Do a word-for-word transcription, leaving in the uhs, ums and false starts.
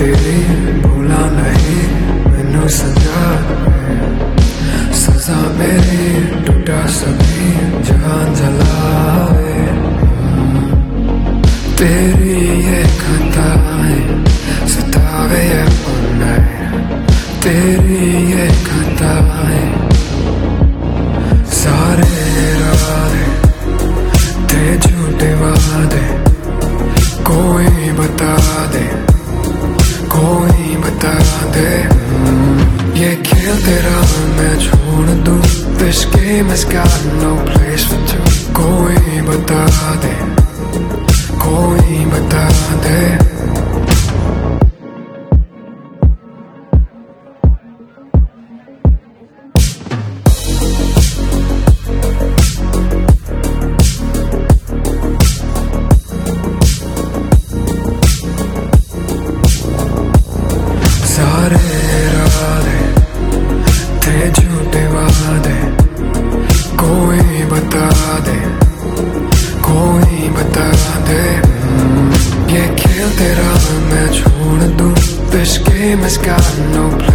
तेरी भूला नहीं मैनू सजा सजा मेरी टूटा सभी जान जलाए। तेरी ये खताएं सतावे ये उन्हें, तेरी ये खताएं सारे इरादे थे झूठे वादे। कोई बता दे कोई बता दे ये खेल तेरा मैं छोड़ दूं। This game has got no place for two। कोई बता दे कोई बता दे। सारे इरादे थे झूठे वादे। कोई बता दे कोई बता दे ये खेल तेरा मैं छोड़ दूं। This game has got no place।